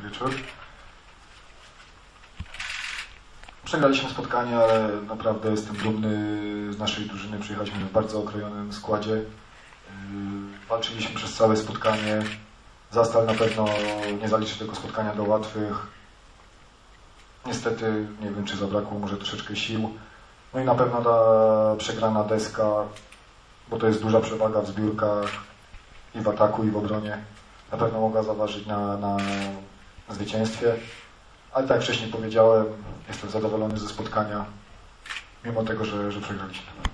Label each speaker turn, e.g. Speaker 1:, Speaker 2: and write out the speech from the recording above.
Speaker 1: wieczór. Przegraliśmy spotkanie, ale naprawdę jestem dumny z naszej drużyny. Przyjechaliśmy w bardzo okrojonym składzie. Walczyliśmy przez całe spotkanie. Zastal na pewno nie zaliczy tego spotkania do łatwych. Niestety, nie wiem, czy zabrakło może troszeczkę sił. No i na pewno ta przegrana deska, bo to jest duża przewaga w zbiórkach i w ataku, i w obronie, na pewno mogła zaważyć na zwycięstwie. Ale tak jak wcześniej powiedziałem, jestem zadowolony ze spotkania, mimo tego, że przegraliśmy.